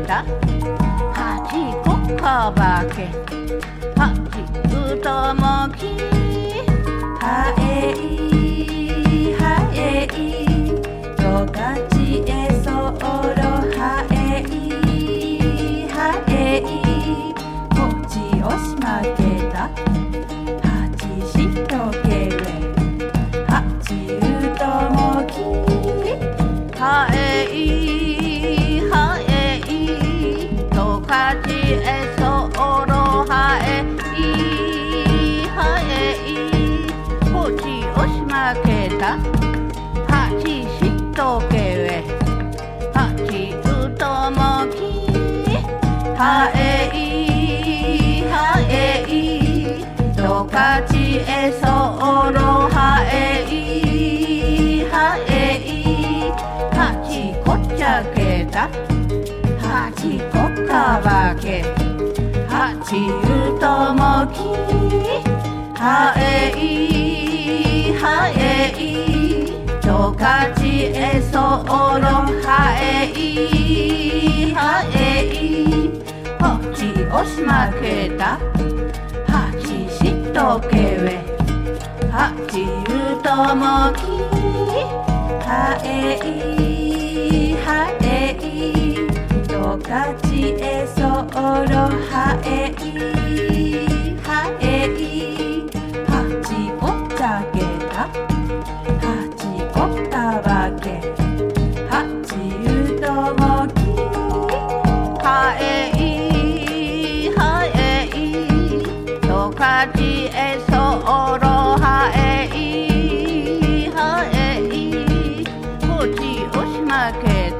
た八個かばけ八うともきはえいはえいとかちえそろはえいはえいこちをしまけた八しとけれ八うともきはえいはえいとかちえそろはえいはえいこちをしまけた八しとけれ八うともきはえいはえいとかちえそろはえいはえい八こっちゃけた八こかばけ八うともきはえいはえいとかちえそろはえいはえいこっちをしまけた八しとけれ八うともきはえいはえいとか